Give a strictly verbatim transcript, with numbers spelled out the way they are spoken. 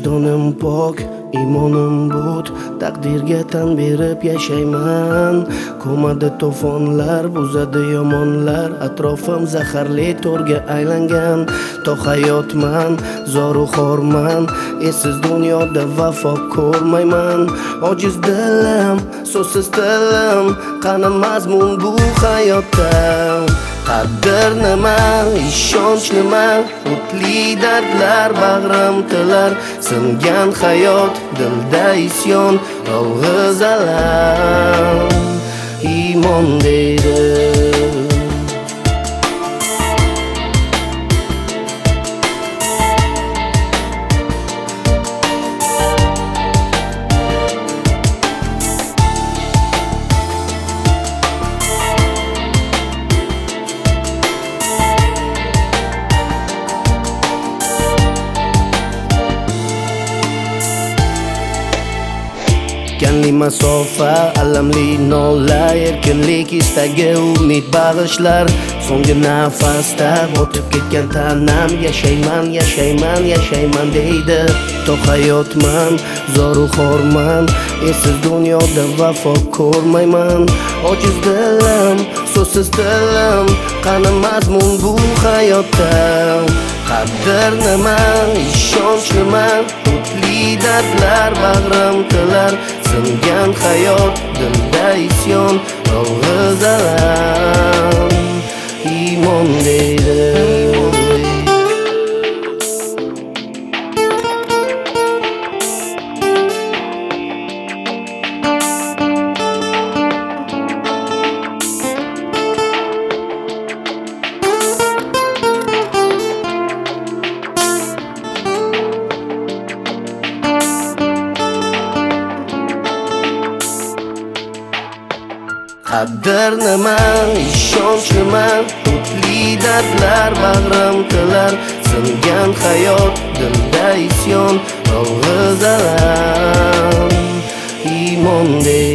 Vijdonim pok, imonim but, taqdirga tan berib yashayman. Ko'madi to'fonlar, buzadi yomonlar, atrofim zaharli to'rga aylangan. To hayotman, zoru xorman, esiz dunyoda vafo ko'rmayman. Ojiz dilim, so'zsiz tilim, qani mazmun bu hayotda. Qadr nima, ishonch nima, o'tli dardlar bag'rim tilar. Singan hayot, dilda isyon, yolg'iz alam, iymon deydi. Kanli masofa, alamli nola, erkinlik istagi, umid bag'ishlar. So'nggi nafasda o'tib ketgan tanam, yashayman, yashayman, yashayman deydi. To hayotman, zoru xorman, esiz dunyoda vafo ko'rmayman. Ojiz dilim, so'zsiz tilim, qani mazmun bu hayotda. Qadr nima, ishonch nima, o'tli dardlar bag'rim tilar. Singan hayot, dilda isyon, yolg'iz alam, iymon deydi. Qadr nima, ishonch nima, o'tli dardlar bag'rim tilar. Singan hayot, dilda isyon, yolg'iz alam, iymon deydi.